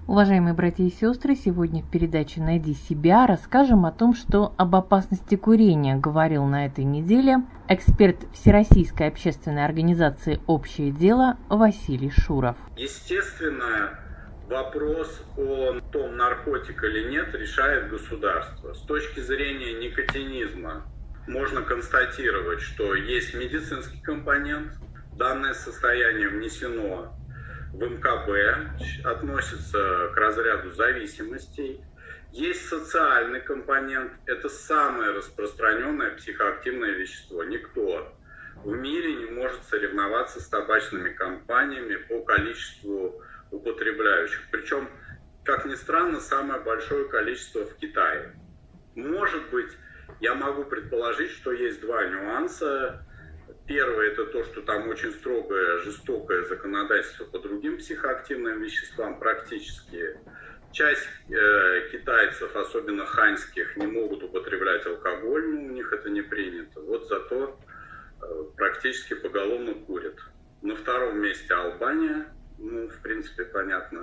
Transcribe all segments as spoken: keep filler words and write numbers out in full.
Уважаемые братья и сестры, сегодня в передаче «Найди себя» расскажем о том, что об опасности курения говорил на этой неделе эксперт Всероссийской общественной организации «Общее дело» Василий Шуров. Естественно, вопрос о том, наркотик или нет, решает государство. С точки зрения никотинизма можно констатировать, что есть медицинский компонент. Данное состояние внесено в эм ка бэ, относится к разряду зависимостей. Есть социальный компонент, это самое распространенное психоактивное вещество. Никто в мире не может соревноваться с табачными компаниями по количеству употребляющих. Причем, как ни странно, самое большое количество в Китае. Может быть, я могу предположить, что есть два нюанса. Первое – это то, что там очень строгое, жестокое законодательство по другим психоактивным веществам. Практически часть э, китайцев, особенно ханьских, не могут употреблять алкоголь, ну, у них это не принято. Вот зато э, практически поголовно курят. На втором месте Албания, ну, в принципе, понятно.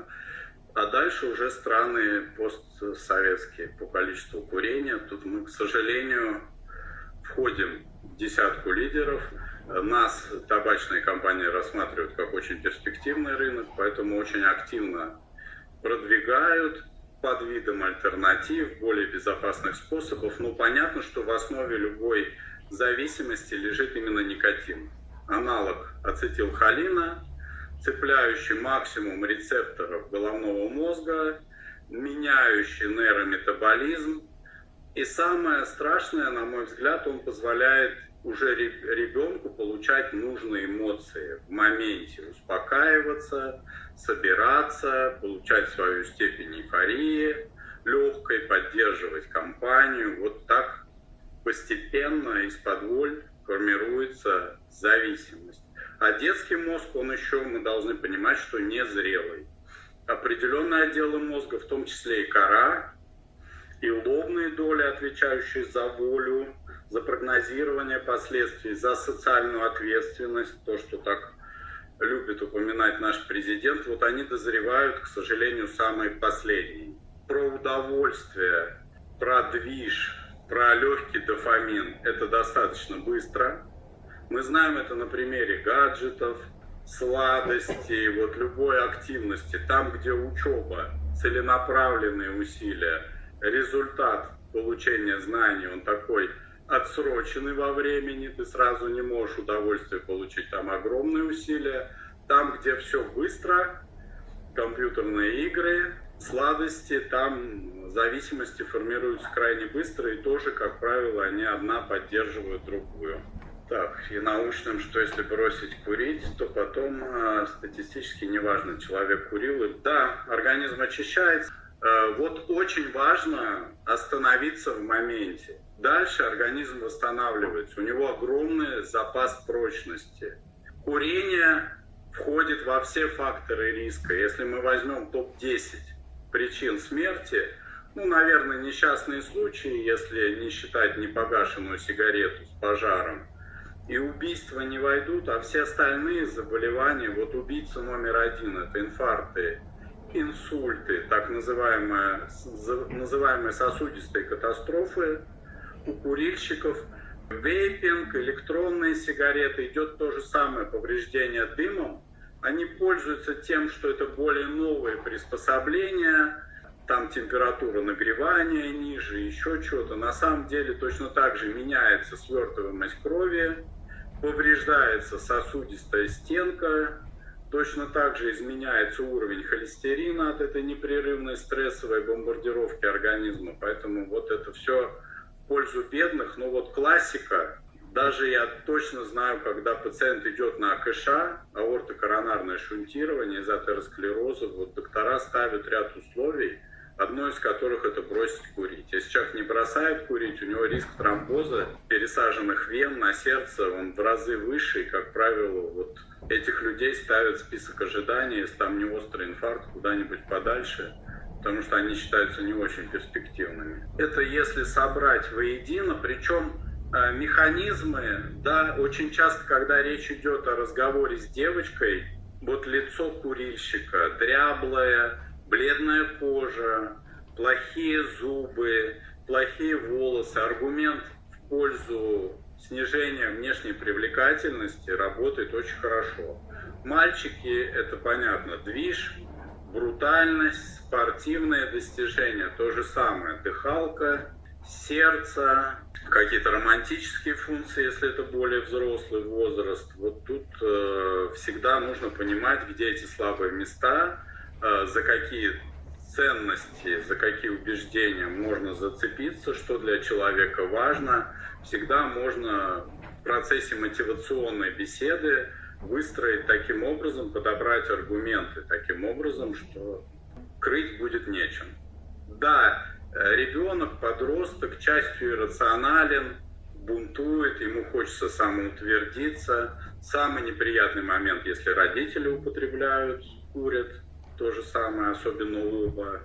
А дальше уже страны постсоветские по количеству курения. Тут мы, к сожалению, входим в десятку лидеров. Нас табачные компании рассматривают как очень перспективный рынок, поэтому очень активно продвигают под видом альтернатив, более безопасных способов. Но понятно, что в основе любой зависимости лежит именно никотин. Аналог ацетилхолина, цепляющий максимум рецепторов головного мозга, меняющий нейрометаболизм. И самое страшное, на мой взгляд, он позволяет уже ребенку получать нужные эмоции в моменте, успокаиваться, собираться, получать свою степень эйфории, легкой, поддерживать компанию. Вот так постепенно из-под формируется зависимость. А детский мозг, он еще, мы должны понимать, что незрелый. Определенные отделы мозга, в том числе и кора, и лобные доли, отвечающие за волю, за прогнозирование последствий, за социальную ответственность, то, что так любит упоминать наш президент, вот они дозревают, к сожалению, самые последние. Про удовольствие, про движ, про легкий дофамин – это достаточно быстро. Мы знаем это на примере гаджетов, сладостей, вот любой активности. Там, где учеба, целенаправленные усилия, результат получения знаний, он такой отсроченный во времени, ты сразу не можешь удовольствие получить, там огромные усилия. Там, где все быстро, компьютерные игры, сладости, там зависимости формируются крайне быстро, и тоже, как правило, они одна поддерживают другую. Так, и научным, что если бросить курить, то потом э, статистически неважно, человек курил или... Да, организм очищается. Э, вот очень важно остановиться в моменте. Дальше организм восстанавливается. У него огромный запас прочности. Курение входит во все факторы риска. Если мы возьмем топ десять причин смерти, ну, наверное, несчастные случаи, если не считать непогашенную сигарету с пожаром, и убийства не войдут, а все остальные заболевания, вот убийца номер один – это инфаркты, инсульты, так называемые, называемые сосудистые катастрофы. У курильщиков вейпинг, электронные сигареты, идет то же самое повреждение дымом. Они пользуются тем, что это более новые приспособления, там температура нагревания ниже, еще что-то. На самом деле точно так же меняется свертываемость крови, повреждается сосудистая стенка, точно так же изменяется уровень холестерина от этой непрерывной стрессовой бомбардировки организма. Поэтому вот это все в пользу бедных. Но вот классика, даже я точно знаю, когда пациент идет на а ка ш а, аортокоронарное шунтирование из атеросклероза, вот доктора ставят ряд условий, одно из которых это бросить курить. Если человек не бросает курить, у него риск тромбоза, пересаженных вен на сердце, он в разы выше, и, как правило, вот этих людей ставят в список ожидания, если там не острый инфаркт, куда-нибудь подальше, потому что они считаются не очень перспективными. Это если собрать воедино, причем э, механизмы, да, очень часто, когда речь идет о разговоре с девочкой, вот лицо курильщика дряблое, бледная кожа, плохие зубы, плохие волосы. Аргумент в пользу снижения внешней привлекательности работает очень хорошо. Мальчики, это понятно, движ, брутальность, спортивные достижения, то же самое, дыхалка, сердце, какие-то романтические функции, если это более взрослый возраст. Вот тут э, всегда нужно понимать, где эти слабые места, э, за какие ценности, за какие убеждения можно зацепиться, что для человека важно. Всегда можно в процессе мотивационной беседы выстроить таким образом, подобрать аргументы таким образом, что крыть будет нечем. Да, ребенок, подросток, частью иррационален, бунтует, ему хочется самоутвердиться. Самый неприятный момент, если родители употребляют, курят, то же самое, особенно оба.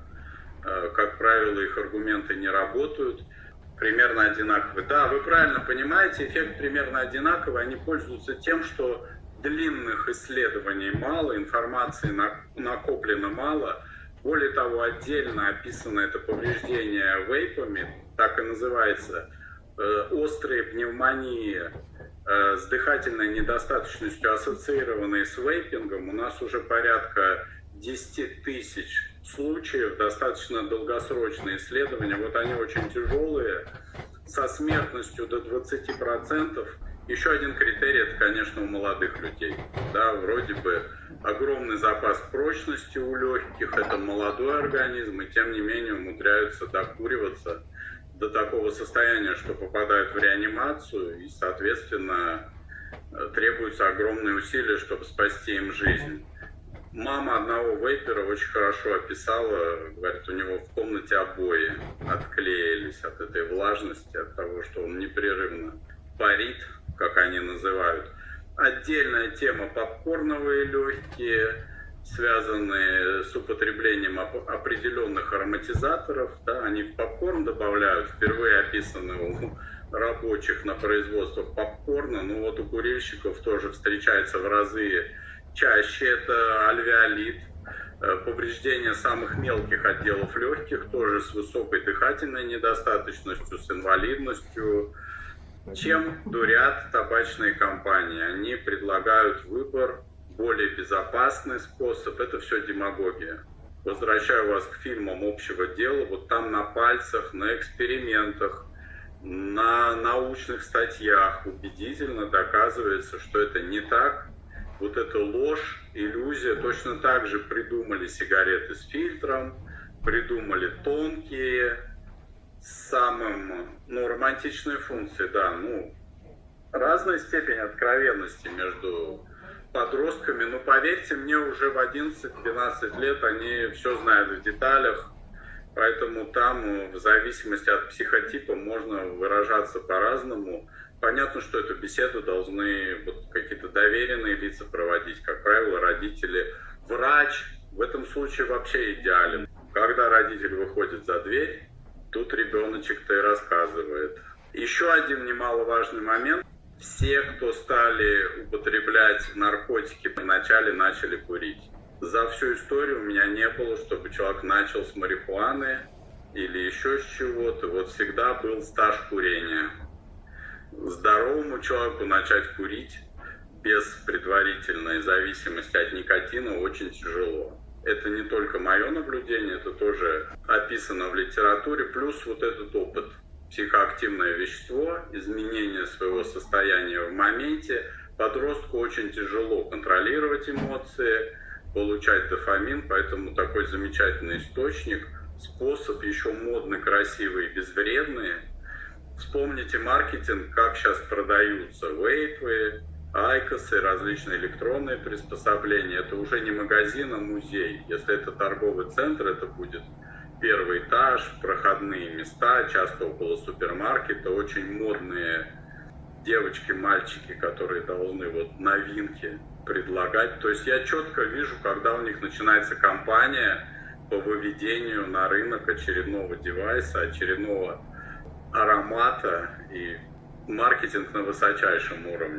Как правило, их аргументы не работают. Примерно одинаковый. Да, вы правильно понимаете, эффект примерно одинаковый. Они пользуются тем, что длинных исследований мало, информации накоплено мало. Более того, отдельно описано это повреждение вейпами, так и называется, э, острые пневмонии э, с дыхательной недостаточностью, ассоциированные с вейпингом. У нас уже порядка десять тысяч случаев, достаточно долгосрочные исследования. Вот они очень тяжелые, со смертностью до двадцати процентов. Еще один критерий, это, конечно, у молодых людей. Да, вроде бы огромный запас прочности у легких, это молодой организм, и тем не менее умудряются докуриваться до такого состояния, что попадают в реанимацию, и, соответственно, требуются огромные усилия, чтобы спасти им жизнь. Мама одного вейпера очень хорошо описала, говорит, у него в комнате обои отклеились от этой влажности, от того, что он непрерывно парит, как они называют. Отдельная тема — попкорновые легкие, связанные с употреблением определенных ароматизаторов. Да, они в попкорн добавляют, впервые описаны у рабочих на производствах попкорна. Ну вот у курильщиков тоже встречается в разы чаще. Это альвеолит, повреждение самых мелких отделов легких, тоже с высокой дыхательной недостаточностью, с инвалидностью. Чем дурят табачные компании? Они предлагают выбор, более безопасный способ. Это все демагогия. Возвращаю вас к фильмам общего дела. Вот там на пальцах, на экспериментах, на научных статьях убедительно доказывается, что это не так. Вот это ложь, иллюзия. Точно так же придумали сигареты с фильтром, придумали тонкие, с самым, ну, романтичной функцией, да, ну, разная степень откровенности между подростками. Но поверьте мне, уже в одиннадцать-двенадцать лет они все знают в деталях, поэтому там в зависимости от психотипа можно выражаться по-разному. Понятно, что эту беседу должны вот какие-то доверенные лица проводить, как правило, родители. Врач в этом случае вообще идеален. Когда родитель выходит за дверь, тут ребеночек-то и рассказывает. Еще один немаловажный момент. Все, кто стали употреблять наркотики, вначале начали курить. За всю историю у меня не было, чтобы человек начал с марихуаны или еще с чего-то. Вот всегда был стаж курения. Здоровому человеку начать курить без предварительной зависимости от никотина очень тяжело. Это не только мое наблюдение, это тоже описано в литературе. Плюс вот этот опыт. Психоактивное вещество, изменение своего состояния в моменте. Подростку очень тяжело контролировать эмоции, получать дофамин, поэтому такой замечательный источник, способ еще модный, красивый, безвредный. Вспомните маркетинг, как сейчас продаются вейпы, айкосы, различные электронные приспособления. Это уже не магазин, а музей. Если это торговый центр, это будет первый этаж, проходные места, часто около супермаркета, очень модные девочки, мальчики, которые должны вот новинки предлагать. То есть я четко вижу, когда у них начинается кампания по выведению на рынок очередного девайса, очередного аромата, и маркетинг на высочайшем уровне.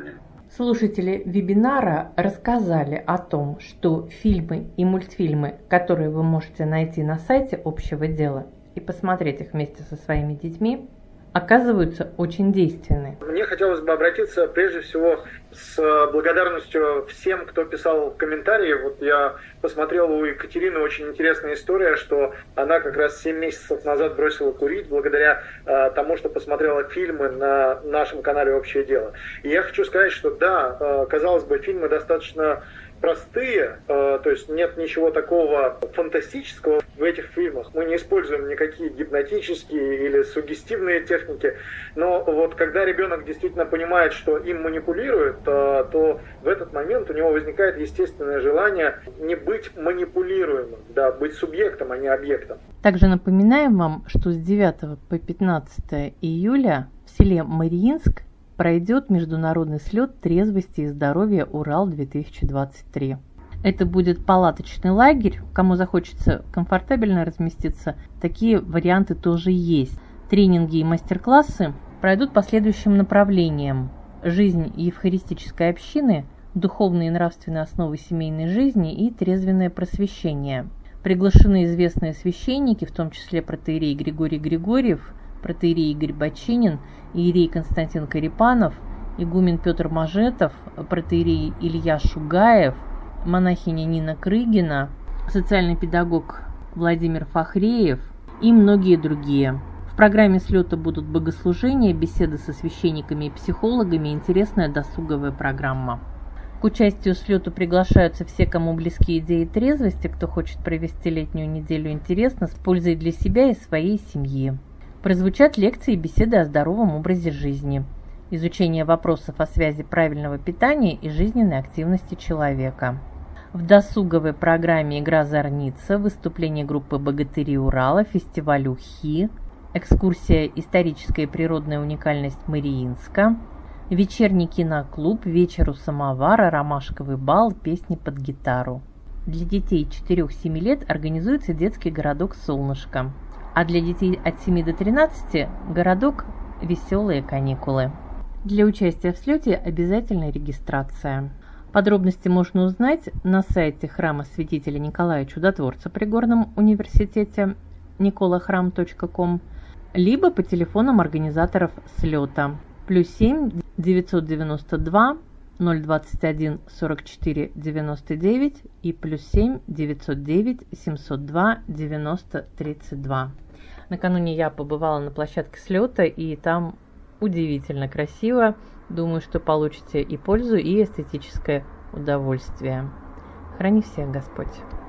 Слушатели вебинара рассказали о том, что фильмы и мультфильмы, которые вы можете найти на сайте общего дела и посмотреть их вместе со своими детьми, оказываются очень действенны. Мне хотелось бы обратиться прежде всего с благодарностью всем, кто писал комментарии. Вот я посмотрел у Екатерины очень интересная история, что она как раз семь месяцев назад бросила курить благодаря э, тому, что посмотрела фильмы на нашем канале «Общее дело». И я хочу сказать, что да, э, казалось бы, фильмы достаточно простые, э, то есть нет ничего такого фантастического в этих фильмах. Мы не используем никакие гипнотические или суггестивные техники, но вот когда ребенок действительно понимает, что им манипулируют, э, то в этот момент у него возникает естественное желание не быть манипулируемым, да, быть субъектом, а не объектом. Также напоминаем вам, что с девятого по пятнадцатое июля в селе Мариинск пройдет международный слет трезвости и здоровья Урал-две тысячи двадцать три. Это будет палаточный лагерь. Кому захочется комфортабельно разместиться, такие варианты тоже есть. Тренинги и мастер-классы пройдут по следующим направлениям: жизнь евхаристической общины, духовные и нравственные основы семейной жизни и трезвенное просвещение. Приглашены известные священники, в том числе протоиерей Григорий Григорьев, протоиерей Игорь Бочинин, иерей Константин Карипанов, игумен Петр Мажетов, протоиерей Илья Шугаев, монахиня Нина Крыгина, социальный педагог Владимир Фахреев и многие другие. В программе слета будут богослужения, беседы со священниками и психологами, интересная досуговая программа. К участию в слету приглашаются все, кому близки идеи трезвости, кто хочет провести летнюю неделю интересно, с пользой для себя и своей семьи. Прозвучат лекции и беседы о здоровом образе жизни, изучение вопросов о связи правильного питания и жизненной активности человека. В досуговой программе игра «Зорница», выступление группы «Богатыри Урала», фестиваль Ухи, экскурсия «Историческая и природная уникальность Мариинска», вечерний киноклуб, вечер у самовара, ромашковый бал, песни под гитару. Для детей четыре-семь лет организуется детский городок «Солнышко», а для детей от семи до тринадцати городок «Веселые каникулы». Для участия в слете обязательно регистрация. Подробности можно узнать на сайте храма святителя Николая Чудотворца при Горном университете николахрам точка ком, либо по телефонам организаторов слета плюс семь девятьсот девяносто два ноль двадцать один сорок четыре девяносто девять и плюс семь девятьсот девять семьсот два девяносто тридцать два. Накануне я побывала на площадке слета, и там удивительно красиво. Думаю, что получите и пользу, и эстетическое удовольствие. Храни всех Господь!